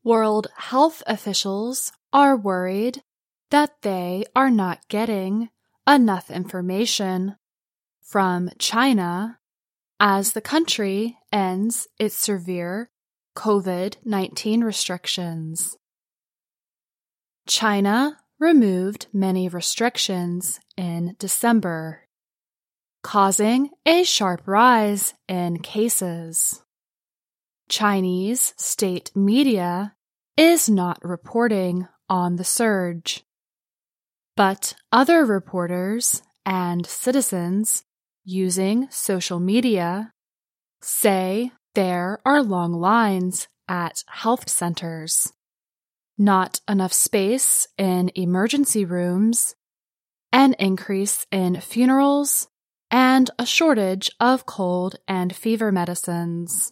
World health officials are worried that they are not getting enough information from China as the country ends its severe COVID-19 restrictions. China removed many restrictions in December, causing a sharp rise in cases. Chinese state media is not reporting on the surge, but other reporters and citizens using social media say there are long lines at health centers, not enough space in emergency rooms, an increase in funerals, and a shortage of cold and fever medicines.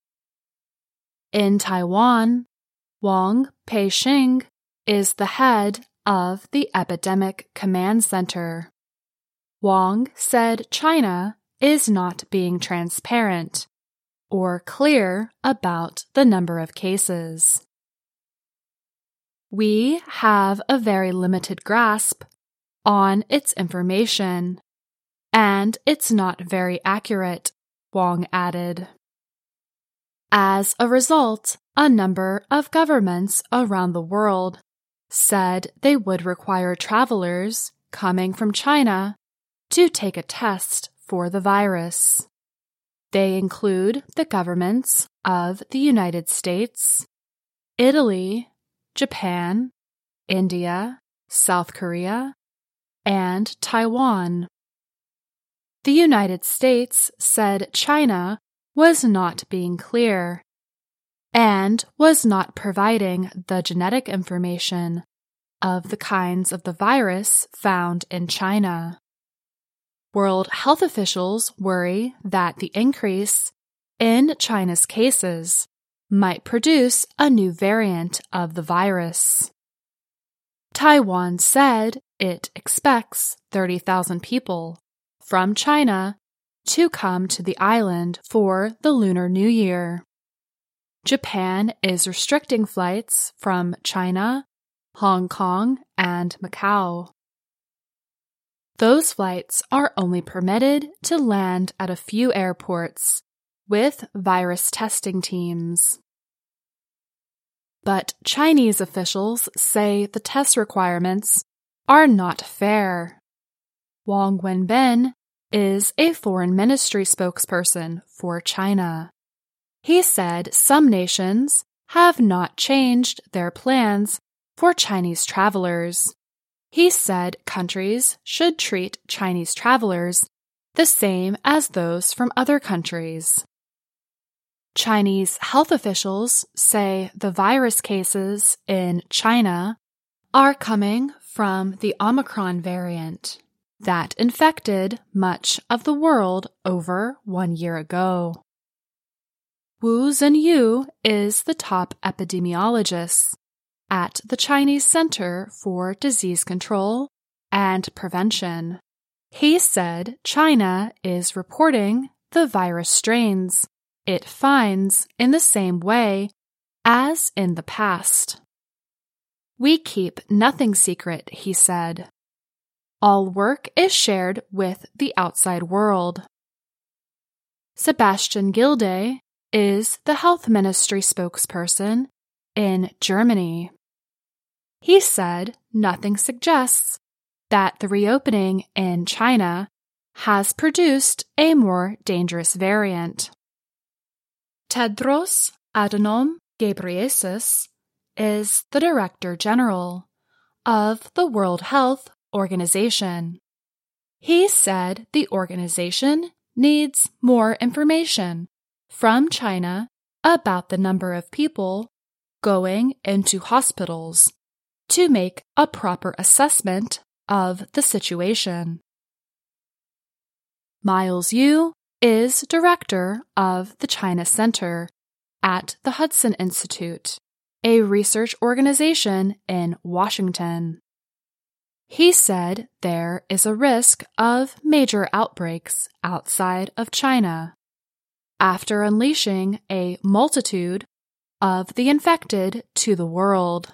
In Taiwan, Wang Peiqing is the head of the Epidemic Command Center. Wang said China is not being transparent or clear about the number of cases. We have a very limited grasp on its information, and it's not very accurate, Wang added. As a result, a number of governments around the world said they would require travelers coming from China to take a test for the virus. They include the governments of the United States, Italy, Japan, India, South Korea, and Taiwan. The United States said China was not being clear and was not providing the genetic information of the kinds of the virus found in China. World health officials worry that the increase in China's cases might produce a new variant of the virus. Taiwan said it expects 30,000 people from China to come to the island for the Lunar New Year. Japan is restricting flights from China, Hong Kong, and Macau. Those flights are only permitted to land at a few airports with virus testing teams. But Chinese officials say the test requirements are not fair. Wang Wenbin is a foreign ministry spokesperson for China. He said some nations have not changed their plans for Chinese travelers. He said countries should treat Chinese travelers the same as those from other countries. Chinese health officials say the virus cases in China are coming from the Omicron variant that infected much of the world over 1 year ago. Wu Zhenyu is the top epidemiologist at the Chinese Center for Disease Control and Prevention. He said China is reporting the virus strains it finds in the same way as in the past. We keep nothing secret, he said. All work is shared with the outside world. Sebastian Gilday is the health ministry spokesperson in Germany. He said nothing suggests that the reopening in China has produced a more dangerous variant. Tedros Adhanom Ghebreyesus is the Director General of the World Health Organization. He said the organization needs more information from China about the number of people going into hospitals to make a proper assessment of the situation. Miles Yu is director of the China Center at the Hudson Institute, a research organization in Washington. He said there is a risk of major outbreaks outside of China after unleashing a multitude of the infected to the world.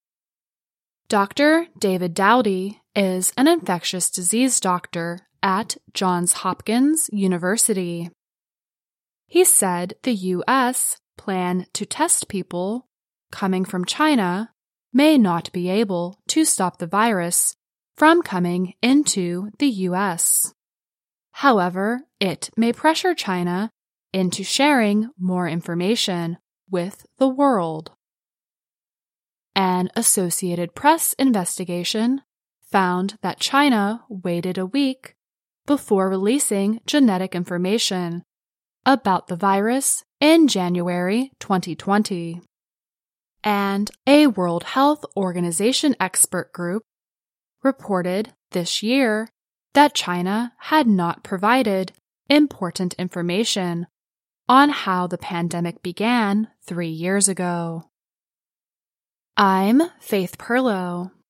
Dr. David Dowdy is an infectious disease doctor at Johns Hopkins University. He said the U.S. plan to test people coming from China may not be able to stop the virus from coming into the U.S. However, it may pressure China into sharing more information with the world. An Associated Press investigation found that China waited a week before releasing genetic information about the virus in January 2020. And a World Health Organization expert group reported this year that China had not provided important information on how the pandemic began 3 years ago. I'm Faith Perlow.